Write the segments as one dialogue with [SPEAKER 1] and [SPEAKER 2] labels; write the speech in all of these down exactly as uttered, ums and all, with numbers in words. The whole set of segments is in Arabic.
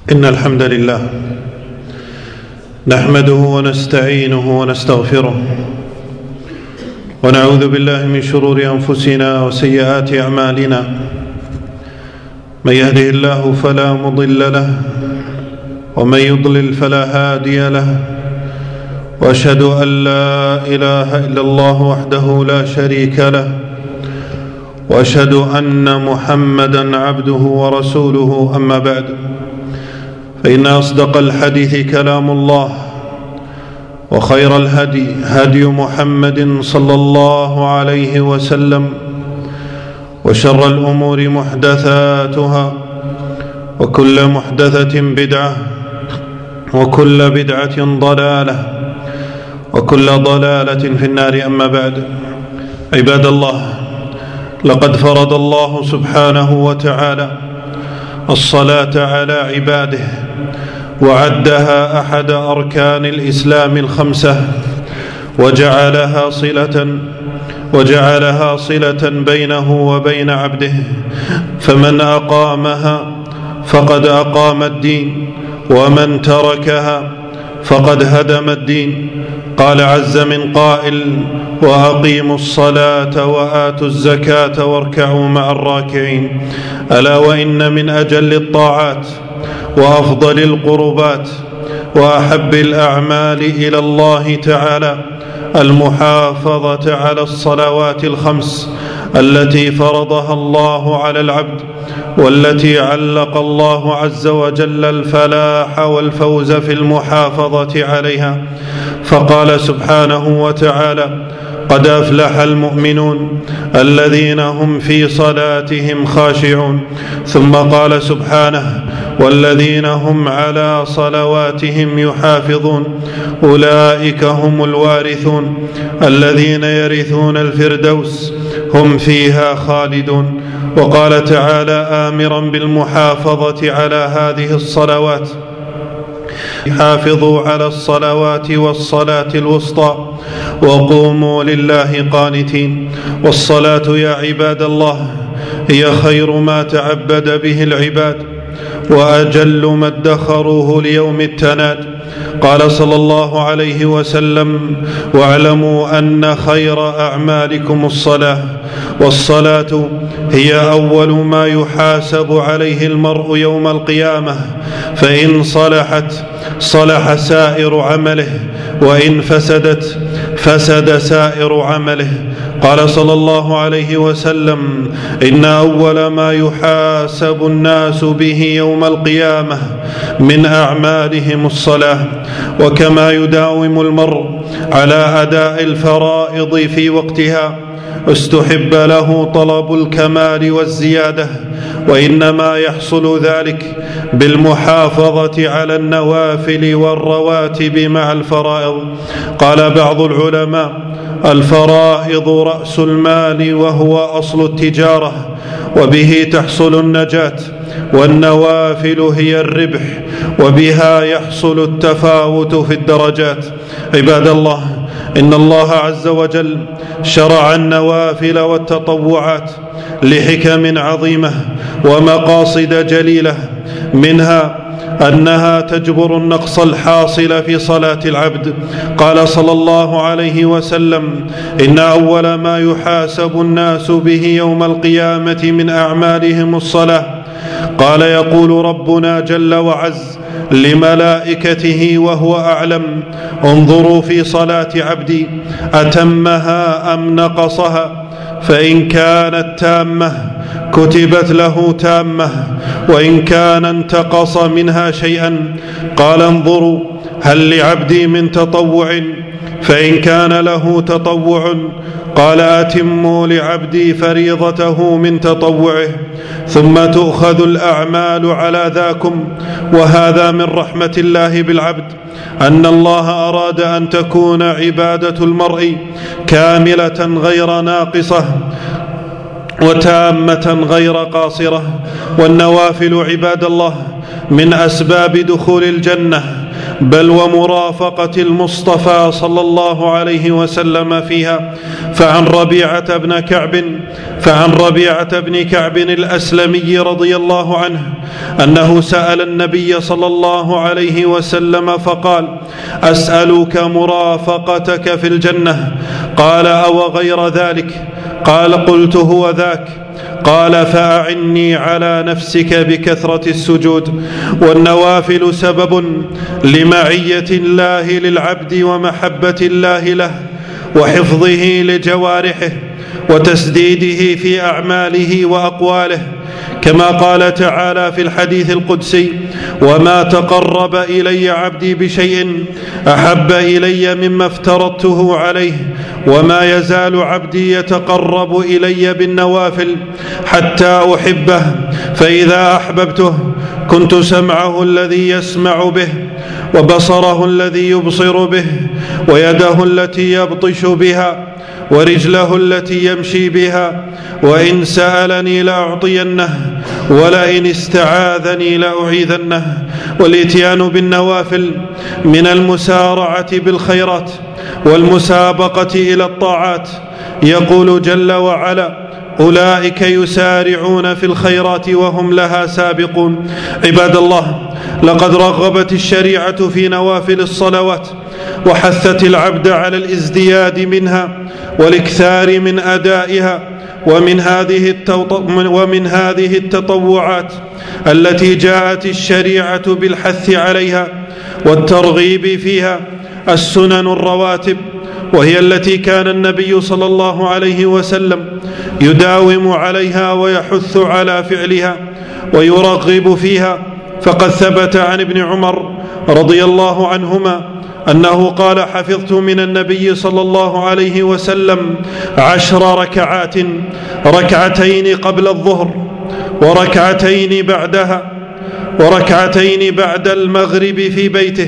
[SPEAKER 1] إن الحمد لله نحمده ونستعينه ونستغفره ونعوذ بالله من شرور أنفسنا وسيئات أعمالنا. من يهده الله فلا مضل له ومن يضلل فلا هادي له، وأشهد أن لا إله إلا الله وحده لا شريك له، وأشهد أن محمدًا عبده ورسوله. أما بعد، فإن أصدق الحديث كلام الله، وخير الهدي هدي محمد صلى الله عليه وسلم، وشر الأمور محدثاتها، وكل محدثة بدعة، وكل بدعة ضلالة، وكل ضلالة في النار. أما بعد، عباد الله، لقد فرض الله سبحانه وتعالى الصلاة على عباده، وعدها أحد أركان الإسلام الخمسة، وجعلها صلة وجعلها صلة بينه وبين عبده، فمن أقامها فقد أقام الدين، ومن تركها فقد هدم الدين. قال عز من قائل: وأقيموا الصلاة وآتوا الزكاة واركعوا مع الراكعين. ألا وإن من أجل الطاعات وأفضل القربات وأحب الأعمال إلى الله تعالى المحافظة على الصلوات الخمس التي فرضها الله على العبد، والتي علق الله عز وجل الفلاح والفوز في المحافظة عليها، فقال سبحانه وتعالى: قد أفلح المؤمنون الذين هم في صلاتهم خاشعون. ثم قال سبحانه: والذين هم على صلواتهم يحافظون أولئك هم الوارثون الذين يرثون الفردوس هم فيها خالدون. وقال تعالى آمرا بالمحافظة على هذه الصلوات: حافظوا على الصلوات والصلاة الوسطى وقوموا لله قانتين. والصلاة يا عباد الله هي خير ما تعبد به العباد، وأجل ما ادخروه ليوم التناد. قال صلى الله عليه وسلم: واعلموا أن خير أعمالكم الصلاة، والصلاة هي أول ما يحاسب عليه المرء يوم القيامة، فإن صلحت صلح سائر عمله، وإن فسدت فسد سائر عمله. قال صلى الله عليه وسلم: إن أول ما يحاسب الناس به يوم القيامة من أعمالهم الصلاة. وكما يداوم المرء على أداء الفرائض في وقتها، استحب له طلب الكمال والزيادة، وإنما يحصل ذلك بالمحافظة على النوافل والرواتب مع الفرائض. قال بعض العلماء: الفرائض رأس المال، وهو أصل التجارة، وبه تحصل النجاة، والنوافل هي الربح، وبها يحصل التفاوت في الدرجات. عباد الله، إن الله عز وجل شرع النوافل والتطوعات لحكم عظيمة ومقاصد جليلة، منها أنها تجبر النقص الحاصل في صلاة العبد. قال صلى الله عليه وسلم: إن أول ما يحاسب الناس به يوم القيامة من أعمالهم الصلاة. قال: يقول ربنا جل وعز لملائكته وهو أعلم: انظروا في صلاة عبدي أتمها أم نقصها، فإن كانت تامة كتبت له تامة، وإن كان انتقص منها شيئا قال: انظروا هل لعبدي من تطوع، فإن كان له تطوع قال: أتموا لعبدي فريضته من تطوعه، ثم تؤخذ الأعمال على ذاكم. وهذا من رحمة الله بالعبد، أن الله أراد أن تكون عبادة المرء كاملة غير ناقصة، وتامة غير قاصرة. والنوافل عباد الله من أسباب دخول الجنة، بل ومرافقة المصطفى صلى الله عليه وسلم فيها. فعن ربيعة بن كعب فعن ربيعة بن كعب الأسلمي رضي الله عنه أنه سأل النبي صلى الله عليه وسلم فقال: أسألك مرافقتك في الجنة. قال: أو غير ذلك؟ قال: قلت: هو ذاك. قال: فأعني على نفسك بكثرة السجود. والنوافل سبب لمعية الله للعبد ومحبة الله له وحفظه لجوارحه وتسديده في أعماله وأقواله، كما قال تعالى في الحديث القدسي: وما تقرب إلي عبدي بشيء أحب إلي مما افترضته عليه، وما يزال عبدي يتقرب إلي بالنوافل حتى أحبه، فإذا أحببته كنت سمعه الذي يسمع به، وبصره الذي يبصر به، ويده التي يبطش بها، ورجله التي يمشي بها، وإن سألني لأعطينه، ولئن استعاذني لأعيذنه. والإتيان بالنوافل من المسارعة بالخيرات والمسابقة إلى الطاعات. يقول جل وعلا: أولئك يسارعون في الخيرات وهم لها سابقون. عباد الله، لقد رغبت الشريعة في نوافل الصلوات وحثت العبد على الازدياد منها والاكثار من أدائها، ومن هذه ومن هذه التطوعات التي جاءت الشريعة بالحث عليها والترغيب فيها السنن الرواتب، وهي التي كان النبي صلى الله عليه وسلم يداوم عليها ويحث على فعلها ويرغب فيها. فقد ثبت عن ابن عمر رضي الله عنهما أنه قال: حفظت من النبي صلى الله عليه وسلم عشر ركعات، ركعتين قبل الظهر، وركعتين بعدها، وركعتين بعد المغرب في بيته،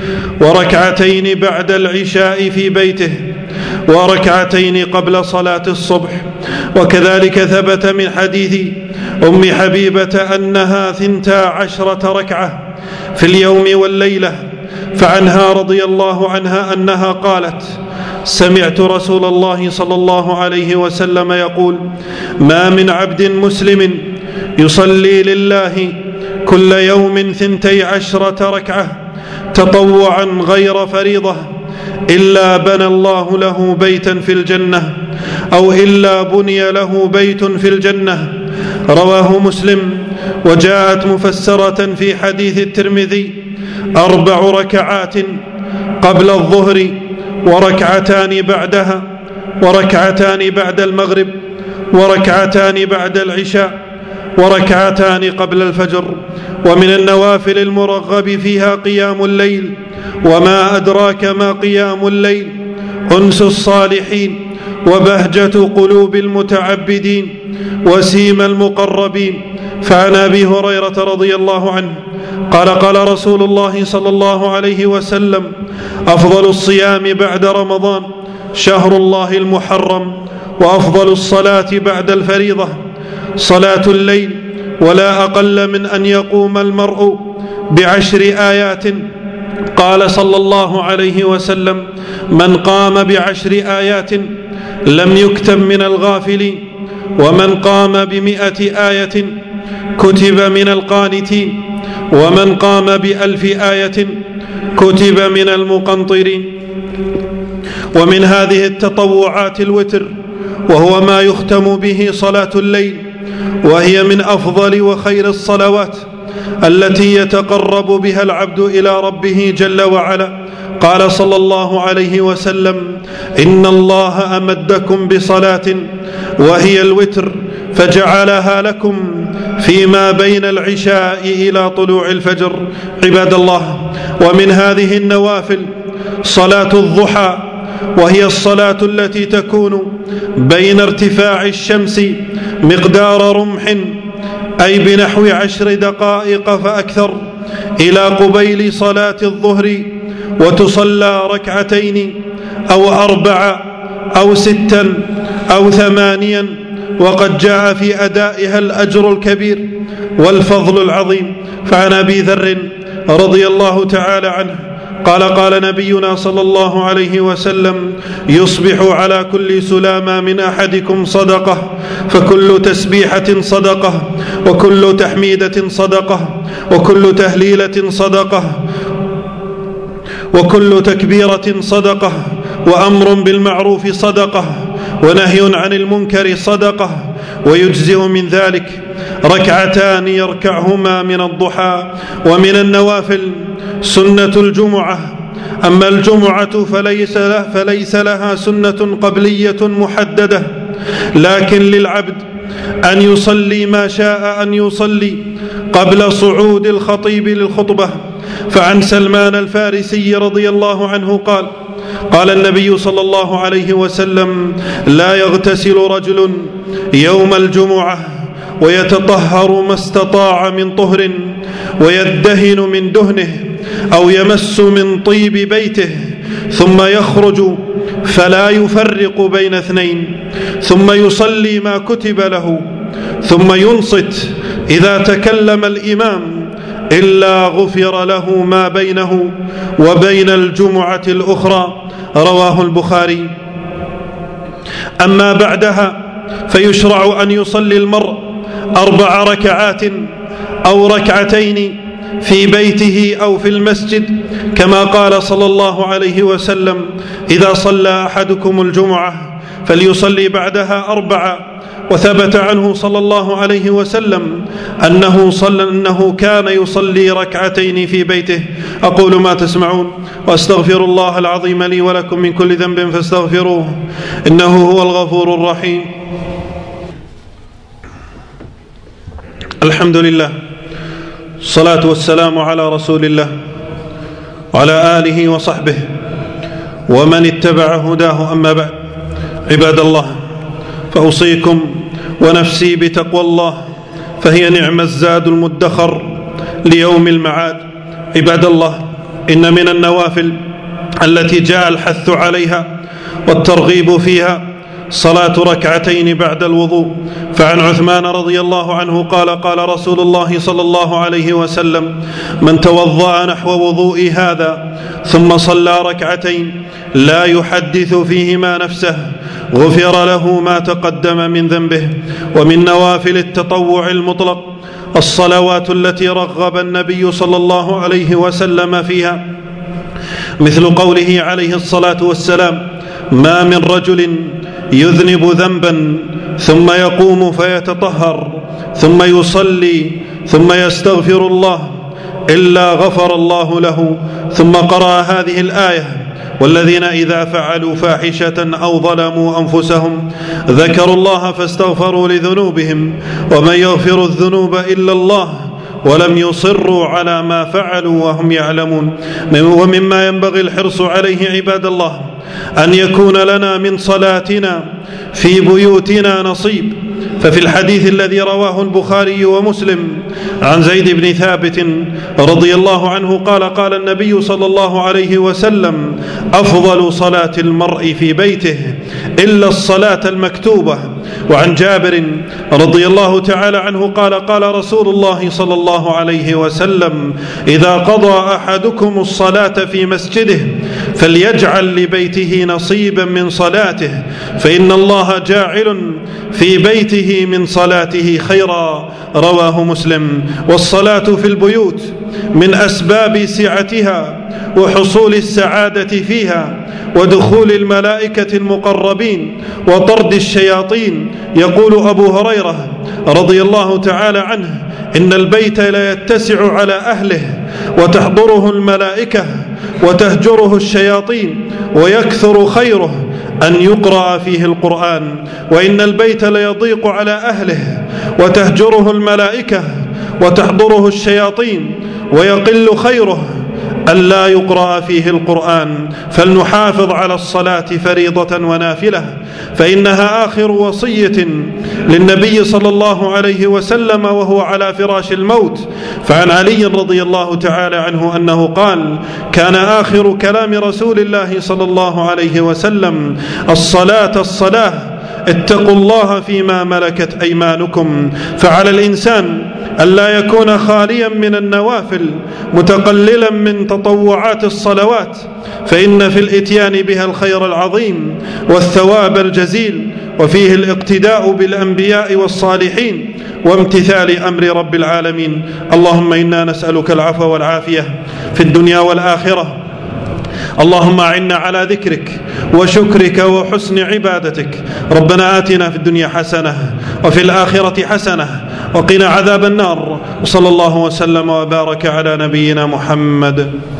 [SPEAKER 1] وركعتين بعد العشاء في بيته، وركعتين قبل صلاة الصبح. وكذلك ثبت من حديث أم حبيبة أنها ثنتا عشرة ركعة في اليوم والليلة. فعنها رضي الله عنها أنها قالت: سمعت رسول الله صلى الله عليه وسلم يقول: ما من عبد مسلم يصلي لله كل يوم ثنتي عشرة ركعة تطوعا غير فريضة إلا بنى الله له بيتا في الجنة، أو إلا بني له بيت في الجنة. رواه مسلم. وجاءت مفسرة في حديث الترمذي: أربع ركعات قبل الظهر، وركعتان بعدها، وركعتان بعد المغرب، وركعتان بعد العشاء، وركعتان قبل الفجر. ومن النوافل المرغب فيها قيام الليل، وما أدراك ما قيام الليل، أنس الصالحين وبهجة قلوب المتعبدين وسيم المقربين. فعن أبي هريرة رضي الله عنه قال: قال رسول الله صلى الله عليه وسلم: أفضل الصيام بعد رمضان شهر الله المحرم، وأفضل الصلاة بعد الفريضة صلاة الليل، ولا أقل من أن يقوم المرء بعشر آيات. قال صلى الله عليه وسلم: من قام بعشر آيات لم يكتب من الغافلين، ومن قام بمئة آية كتب من القانتين، ومن قام بألف آية كتب من المقنطرين. ومن هذه التطوعات الوتر، وهو ما يختم به صلاة الليل، وهي من أفضل وخير الصلوات التي يتقرب بها العبد إلى ربه جل وعلا. قال صلى الله عليه وسلم: إن الله أمدكم بصلاة وهي الوتر فجعلها لكم فيما بين العشاء إلى طلوع الفجر. عباد الله، ومن هذه النوافل صلاة الضحى، وهي الصلاة التي تكون بين ارتفاع الشمس مقدار رمح، أي بنحو عشر دقائق فأكثر، إلى قبيل صلاة الظهر، وتصلى ركعتين أو أربعة أو ستا أو ثمانيا، وقد جاء في أدائها الأجر الكبير. والفضل العظيم. فعن أبي ذر رضي الله تعالى عنه قال قال نبينا صلى الله عليه وسلم: يصبح على كل سلامة من أحدكم صدقة، فكل تسبيحة صدقة، وكل تحميدة صدقة، وكل تهليلة صدقة، وكل تكبيرة صدقة، وأمر بالمعروف صدقة، ونهي عن المنكر صدقة، ويجزئ من ذلك ركعتان يركعهما من الضحى. ومن النوافل سنة الجمعة. أما الجمعة فليس, له فليس لها سنة قبلية محددة، لكن للعبد أن يصلي ما شاء أن يصلي قبل صعود الخطيب للخطبة. فعن سلمان الفارسي رضي الله عنه قال: قال النبي صلى الله عليه وسلم: لا يغتسل رجل يوم الجمعة ويتطهر ما استطاع من طهر، ويدهن من دهنه، أو يمس من طيب بيته، ثم يخرج فلا يفرق بين اثنين، ثم يصلي ما كتب له، ثم ينصت إذا تكلم الإمام، إلا غفر له ما بينه وبين الجمعة الأخرى. رواه البخاري. أما بعدها فيشرع أن يصلي المرء أربع ركعات أو ركعتين في بيته أو في المسجد، كما قال صلى الله عليه وسلم: إذا صلى أحدكم الجمعة فليصلي بعدها أربعة. وثبت عنه صلى الله عليه وسلم أنه, صلى أنه كان يصلي ركعتين في بيته. أقول ما تسمعون، وأستغفر الله العظيم لي ولكم من كل ذنب فاستغفروه، إنه هو الغفور الرحيم. الحمد لله، الصلاة والسلام على رسول الله وعلى آله وصحبه ومن اتبع هداه. أما بعد، عباد الله، فأوصيكم ونفسي بتقوى الله، فهي نعم الزاد المدخر ليوم المعاد. عباد الله، إن من النوافل التي جاء الحث عليها والترغيب فيها صلاة ركعتين بعد الوضوء. فعن عثمان رضي الله عنه قال: قال رسول الله صلى الله عليه وسلم: من توضأ نحو وضوء هذا ثم صلى ركعتين لا يحدث فيهما نفسه غفر له ما تقدم من ذنبه. ومن نوافل التطوع المطلق الصلوات التي رغب النبي صلى الله عليه وسلم فيها، مثل قوله عليه الصلاة والسلام: ما من رجل يذنب ذنبا ثم يقوم فيتطهر ثم يصلي ثم يستغفر الله إلا غفر الله له. ثم قرأ هذه الآية: والذين إذا فعلوا فاحشة أو ظلموا أنفسهم ذكروا الله فاستغفروا لذنوبهم ومن يغفر الذنوب إلا الله ولم يصروا على ما فعلوا وهم يعلمون. ومما ينبغي الحرص عليه عباد الله أن يكون لنا من صلاتنا في بيوتنا نصيب. ففي الحديث الذي رواه البخاري ومسلم عن زيد بن ثابت رضي الله عنه قال: قال النبي صلى الله عليه وسلم: أفضل صلاة المرء في بيته إلا الصلاة المكتوبة. وعن جابر رضي الله تعالى عنه قال: قال رسول الله صلى الله عليه وسلم: إذا قضى أحدكم الصلاة في مسجده فليجعل لبيته نصيبا من صلاته، فإن الله جاعل في بيته من صلاته خيرا. رواه مسلم. والصلاة في البيوت من أسباب سعتها وحصول السعادة فيها ودخول الملائكة المقربين وطرد الشياطين. يقول أبو هريرة رضي الله تعالى عنه: إن البيت لا يتسع على أهله وتحضره الملائكة وتهجره الشياطين ويكثر خيره أن يقرأ فيه القرآن، وإن البيت ليضيق على أهله وتهجره الملائكة وتحضره الشياطين ويقل خيره أن لا يقرأ فيه القرآن. فلنحافظ على الصلاة فريضة ونافلة، فإنها آخر وصية للنبي صلى الله عليه وسلم وهو على فراش الموت. فعن علي رضي الله تعالى عنه أنه قال: كان آخر كلام رسول الله صلى الله عليه وسلم: الصلاة الصلاة، اتقوا الله فيما ملكت أيمانكم. فعلى الإنسان ألا يكون خاليا من النوافل متقللا من تطوعات الصلوات، فإن في الإتيان بها الخير العظيم والثواب الجزيل، وفيه الاقتداء بالأنبياء والصالحين وامتثال أمر رب العالمين. اللهم إنا نسألك العفو والعافية في الدنيا والآخرة. اللهم أعنا على ذكرك وشكرك وحسن عبادتك. ربنا آتنا في الدنيا حسنة وفي الآخرة حسنة وقنا عذاب النار. وصلى الله وسلم وبارك على نبينا محمد.